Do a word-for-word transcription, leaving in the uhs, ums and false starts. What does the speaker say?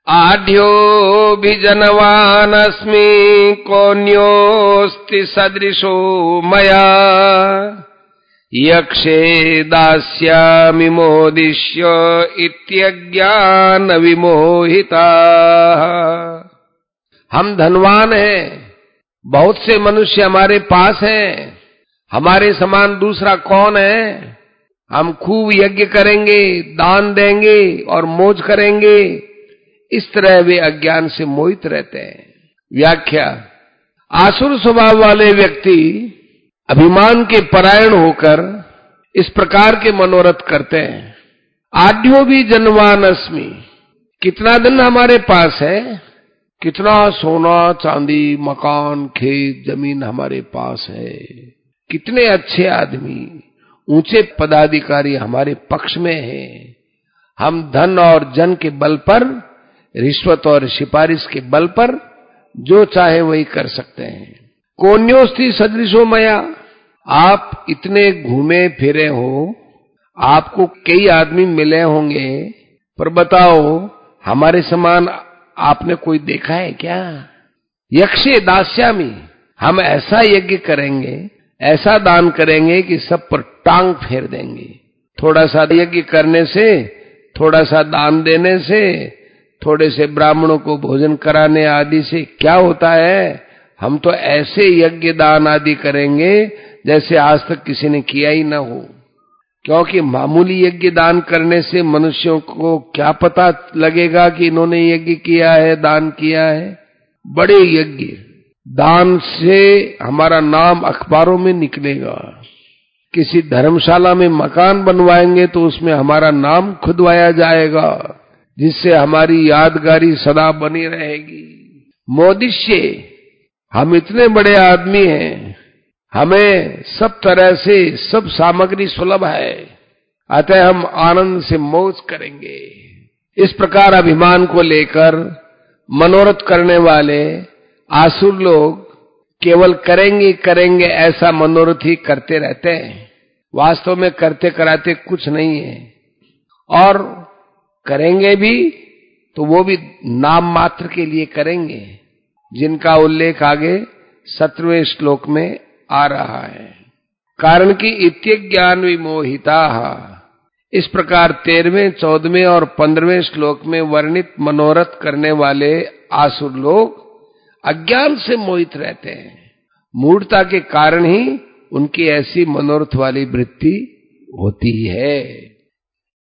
आढ्योऽभिजनवानस्मि कोऽन्योऽस्ति सदृशो मया यक्षे दास्यामि मोदिष्य इत्यज्ञान विमोहिताः। हम धनवान हैं, बहुत से मनुष्य हमारे पास हैं, हमारे समान दूसरा कौन है? हम खूब यज्ञ करेंगे, दान देंगे और मौज करेंगे। इस तरह वे अज्ञान से मोहित रहते हैं। व्याख्या: आसुर स्वभाव वाले व्यक्ति अभिमान के परायण होकर इस प्रकार के मनोरथ करते हैं। आढ्यो भी जनवान अस्मि, कितना धन हमारे पास है, कितना सोना चांदी मकान खेत जमीन हमारे पास है, कितने अच्छे आदमी ऊंचे पदाधिकारी हमारे पक्ष में हैं। हम धन और जन के बल पर, रिश्वत और सिफारिश के बल पर जो चाहे वही कर सकते हैं। कोन्योस्ति सदृशो मया, आप इतने घूमे फिरे हो, आपको कई आदमी मिले होंगे, पर बताओ हमारे समान आपने कोई देखा है क्या? यक्षे दास्यामि, हम ऐसा यज्ञ करेंगे, ऐसा दान करेंगे कि सब पर टांग फेर देंगे। थोड़ा सा यज्ञ करने से, थोड़ा सा दान देने से, थोड़े से ब्राह्मणों को भोजन कराने आदि से क्या होता है? हम तो ऐसे यज्ञ दान आदि करेंगे जैसे आज तक किसी ने किया ही ना हो। क्योंकि मामूली यज्ञ दान करने से मनुष्यों को क्या पता लगेगा कि इन्होंने यज्ञ किया है, दान किया है। बड़े यज्ञ दान से हमारा नाम अखबारों में निकलेगा। किसी धर्मशाला में मकान बनवाएंगे तो उसमें हमारा नाम खुदवाया जाएगा, जिससे हमारी यादगारी सदा बनी रहेगी। मोदिष्य, हम इतने बड़े आदमी हैं, हमें सब तरह से सब सामग्री सुलभ है, अतः हम आनंद से मौज करेंगे। इस प्रकार अभिमान को लेकर मनोरथ करने वाले आसुर लोग केवल करेंगे करेंगे ऐसा मनोरथ ही करते रहते हैं। वास्तव में करते कराते कुछ नहीं है, और करेंगे भी तो वो भी नाम मात्र के लिए करेंगे, जिनका उल्लेख आगे सत्रहवें श्लोक में आ रहा है। कारण कि इत्यज्ञान विमोहिता, इस प्रकार तेरहवें चौदहवें और पंद्रहवें श्लोक में वर्णित मनोरथ करने वाले आसुर लोग अज्ञान से मोहित रहते हैं। मूढ़ता के कारण ही उनकी ऐसी मनोरथ वाली वृत्ति होती है।